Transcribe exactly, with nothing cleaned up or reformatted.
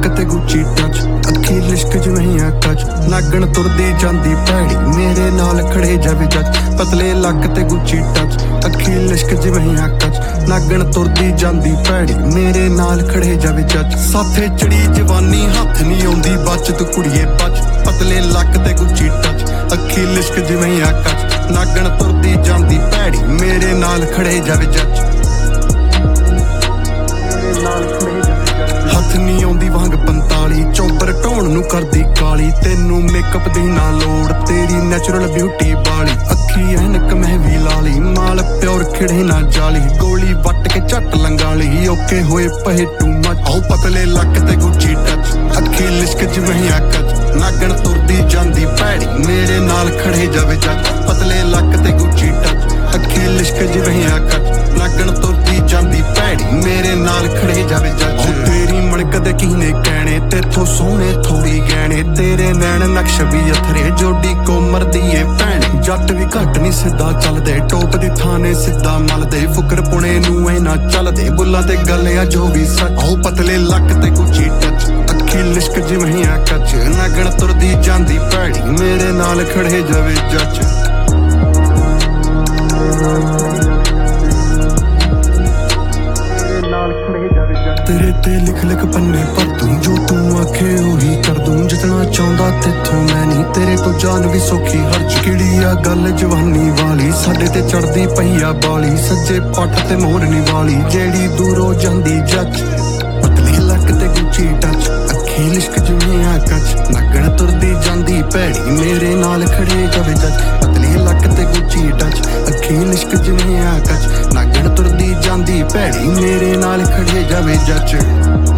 ਤੇ ਗੁੱਚੀ ਟੱਚ, ਅੱਖੀ ਲਿਸ਼ਕ ਜਿਵੇਂ ਆ ਕੱਚ, ਨਾਗਣ ਤੁਰਦੀ ਜਾਂਦੀ ਭੈੜੀ ਮੇਰੇ ਨਾਲ ਖੜੇ ਜਾਵੇ ਜੱਜ। ਪਤਲੇ ਲੱਕ ਤੇ ਗੁੱਚੀ ਟੱਚ, ਅੱਖੀ ਲਿਸ਼ਕ ਜਿਵੇਂ ਆ ਕੱਚ, ਨਾਗਣ ਤੁਰਦੀ ਜਾਂਦੀ ਭੈੜੀ ਮੇਰੇ ਨਾਲ ਖੜੇ ਜਾਵੇ ਜੱਜ। ਸਾਥੇ ਚੜੀ ਜਵਾਨੀ ਹੱਥ ਨੀ ਆਉਂਦੀ ਬਚ, ਤੂੰ ਕੁੜੀਏ ਬਚ। ਪਤਲੇ ਲੱਕ ਤੇ ਗੁੱਚੀ ਟੱਚ, ਅੱਖੀ ਲਿਸ਼ਕ ਜਿਵੇਂ ਆ ਕੱਚ, ਨਾਗਣ ਤੁਰਦੀ ਜਾਂਦੀ ਭੈੜੀ ਮੇਰੇ ਨਾਲ ਖੜੇ ਜਾਵੇ ਜੱਜ। ਹੱਥ ਨੀ ਆਉਂਦੀ ਵਾਂਗ ਪੰਤਾਲੀ, ਚੌਬਰ ਢਾਉਣ ਨੂੰ ਕਰਦੀ ਕਾਲੀ, ਤੈਨੂੰ ਮੇਕਅਪ ਦੀ ਨਾ ਲੋੜ ਤੇਰੀ ਨੈਚੁਰਲ ਬਿਊਟੀ ਵਾਲੀ। ਅੱਖੀ ਐਨਕ ਮੈਂ ਵੀ ਲਾਲੀ, ਮਾਲ ਪਿਓਰ ਖਿੜੇ ਨਾ ਜਾਲੀ, ਗੋਲੀ ਵੱਟ ਕੇ ਝੱਟ ਲੰਗਾਲੀ, ਓਕੇ ਹੋਏ ਪਹੇ ਟੂ ਮਚ। ਆਓ ਪਤਲੇ ਲੱਕ ਤੇ ਗੁੱਚੀ ਟੱਚ, ਅੱਖੀ ਲਿਸ਼ਕ ਜਿਵੇਂ ਆ ਕੱਚ, ਨਾਗਣ ਤੁਰਦੀ ਜਾਂਦੀ ਭੈੜੀ ਮੇਰੇ ਨਾਲ ਖੜੇ ਜਾਵੇ ਜੱਜ। ਪਤਲੇ ਲੱਕ ਤੇ ਗੁੱਚੀ ਟੱਚ, ਅੱਖੀ ਲਿਸ਼ਕ ਜਿਵੇਂ ਆ ਕੱਚ, ਨਾਗਣ ਤੁਰਦੀ ਜਾਂਦੀ ਭੈੜੀ ਮੇਰੇ ਨਾਲ ਖੜੇ ਜਾਵੇ ਜੱਜ। ਤੇਰੀ ਮਣਕ ਦੇ ਕੀਨੇ ਕਹਿਣੇ, ਤੇਥੋਂ ਸੋਹਣੇ ਥੋੜੀ ਗਹਿਣੇ, ਤੇਰੇ ਨੈਣ ਨਕਸ਼ ਵੀ ਅਥਰੇ, ਜੋਡੀ ਕੋਮਰ ਦੀ ਏ ਭੈਣੇ। ਜੱਟ ਵੀ ਘੱਟ ਨੀ ਸਿੱਧਾ ਚੱਲਦੇ, ਟੋਪ ਦੀ ਥਾਣੇ ਸਿੱਧਾ ਮਲਦੇ, ਫੁਕਰ ਪੁਣੇ ਨੂੰ ਇਹ ਨਾ ਚੱਲਦੇ, ਬੁੱਲਾਂ ਤੇ ਗੱਲਿਆ ਜੋ ਵੀ ਸੱਚ। ਆਓ ਪਤਲੇ ਲੱਕ ਤੇ ਗੁੱਚੀ ਟੱਚ, ਅੱਖੀ ਲਿਸ਼ਕ ਜਿਵੇਂ ਆ ਕੱਚ, ਨਾਗਣ ਤੁਰਦੀ ਜਾਂਦੀ ਭੈੜੀ ਮੇਰੇ ਨਾਲ ਖੜੇ ਜਾਵੇ ਜੱਜ। ਤੇਰੇ ਤੇ ਲਿਖ ਲਿਖ ਪੰਨੇ ਭਰ ਦੂੰ, ਜੋ ਤੂੰ ਆਖੇ ਉਹੀ ਕਰ ਦੂੰ, ਜਿਤਨਾ ਚਾਹੁੰਦਾ ਤੇਥੋਂ ਮੈਂ ਨੀ, ਤੇਰੇ ਤੋਂ ਜਾਨ ਵੀ ਸੌਖੀ ਹਰਜ। ਕਿਹੜੀ ਆ ਗੱਲ ਜਵਾਨੀ ਵਾਲੀ, ਸਾਡੇ ਤੇ ਚੜਦੀ ਪਈ ਆ ਬਾਲੀ, ਸੱਜੇ ਪੱਟ ਤੇ ਮੋਰਨੀ ਵਾਲੀ ਜਿਹੜੀ ਦੂਰੋਂ ਜਾਂਦੀ ਜੱਜ। ਪਤਲੀ ਲੱਕ ਤੇ ਗੁੱਚੀ ਟੱਚ, ਅੱਖੀ ਲਿਸ਼ਕ ਜਿਵੇਂ ਆ ਕੱਚ, ਨਾਗਣ ਤੁਰਦੀ ਜਾਂਦੀ ਭੈੜੀ ਮੇਰੇ ਨਾਲ ਖੜੇ ਜਾਵੇ ਜੱਜ। ਪਤਲੀ ਲੱਕ ਤੇ ਗੁੱਚੀ ਟੱਚ, ਅੱਖੀ ਲਿਸ਼ਕ ਜਿਵੇਂ ਆ ਕੱਚ, ਨਾਗਣ ਤੁਰਦੀ ਜਾਂਦੀ ਭੈੜੀ ਮੇਰੇ ਨਾਲ ਖੜੇ ਜਾਵੇ ਜੱਜ।